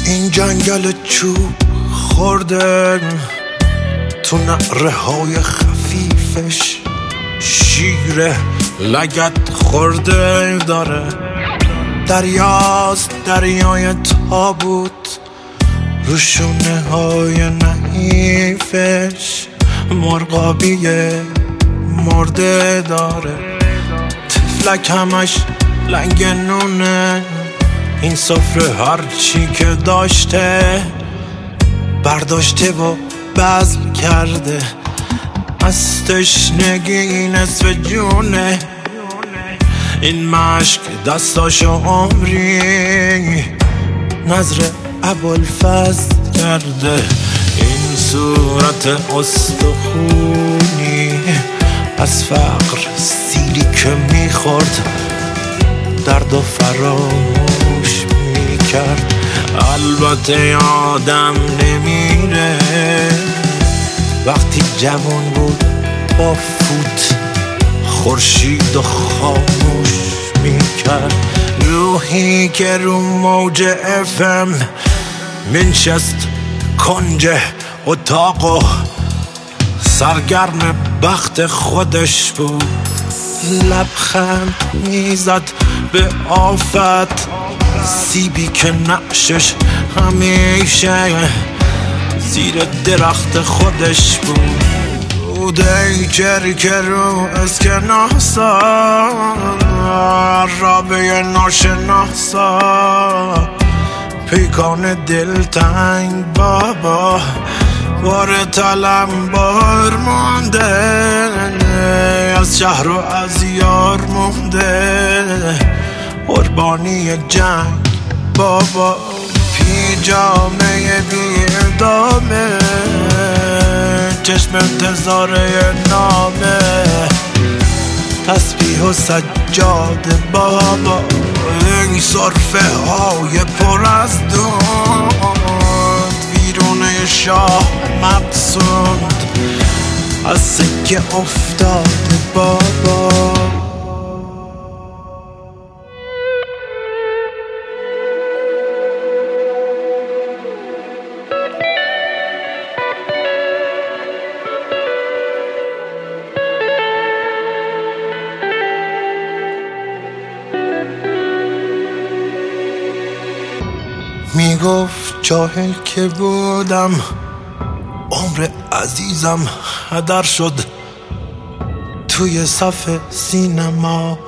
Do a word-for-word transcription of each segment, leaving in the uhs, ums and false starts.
این جنگل چوب خورده تو نعره های خفیفش شیر لگد خورده داره. دریاست دریای تابوت روشونه های نحیفش مرغابی مرده داره. تفلک همش لنگ نونه این سفره هرچی که داشته برداشته و بذل کرده. از تشنگی نصف جونه این مشک دستاشو عمری نظر ابوالفضل کرده. این صورت استخونی از فقر سیلی که میخورد درد و فراموش میکرد. البته آدم نمیره وقتی جوان بود با فوت خورشید و خاموش میکرد. روحی که رو موج افم منشست کنج اتاق و سرگرم بخت خودش بود. لبخند میزد به آفت سیبی که نقشش همیشه زیر درخت خودش بود. بوده جری که رو اسکناسا رابه ناشناسا پیکان دلتنگ بابا بار تلم بار مونده از شهر و از یار مونده قربانی جنگ بابا پیجامه بیردامه چشم انتظاره نامه تسبیح و سجاده بابا این صرفه های پر از دود ویرونه شاه مقصود از سکه افتاده بابا. میگفت جاهل که بودم عمر عزیزم هدر شد توی صف سینما.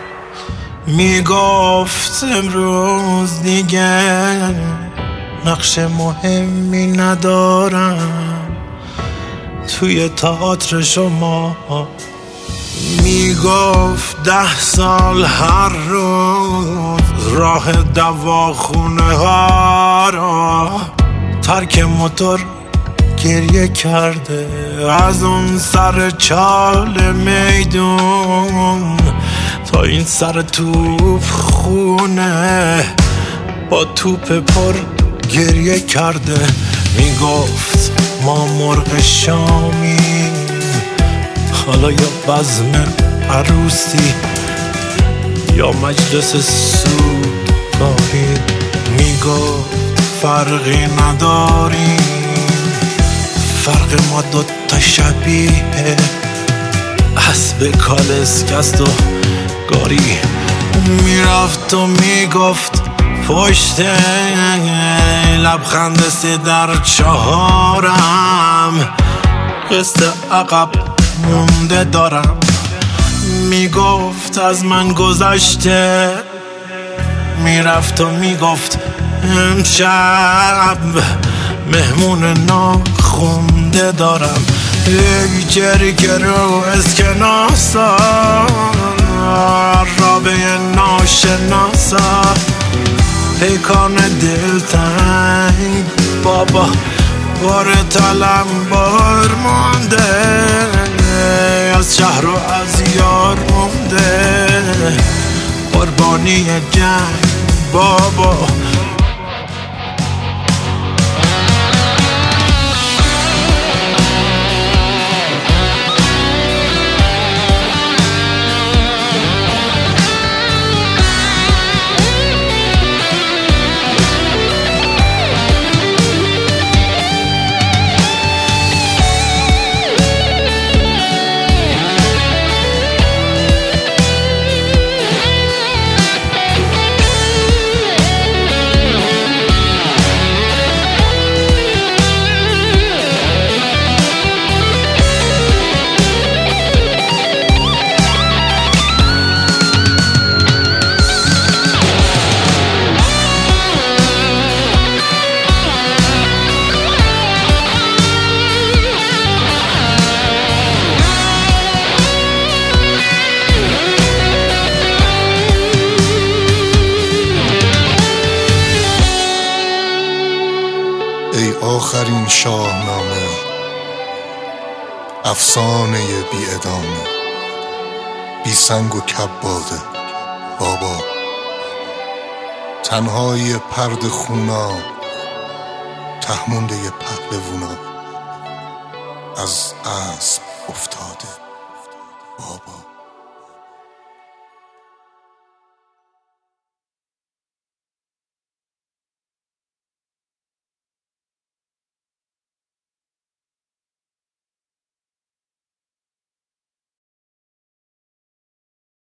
میگفت امروز دیگه نقش مهمی ندارم توی تئاتر شما. میگفت ده سال هر روز راه دواخونه ها را ترک موتور گریه کرده. از اون سر چال میدون تا این سر توپ خونه با توپ پر گریه کرده. میگفت ما مرغ شامی حالا یا بزم عروسی یا مجلس سوگاهی. میگفت فرقی نداریم فرق ما دوتا شبیه اسب کالسکست و گاری. میرفت و میگفت پشت لبخند سی در چهارم قسط عقب مونده دارم. میگفت از من گذشته میرفت و میگفت امشب مهمون ناخونده دارم. ای جری که رو اسکناسا رابه ناشناسا پیکان دلتنگ بابا بار تلم بار مونده از شهر و از یار مونده قربانی جنگ بابا. آخرین شاهنامه، افسانه بی ادامه، بی سنگ و کباده بابا، تنهای پرد خونا، تهمونده پهلوونا، از اسب افتاده بابا.